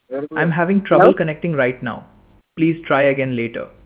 I'm having trouble Hello? connecting right now. Please try again later.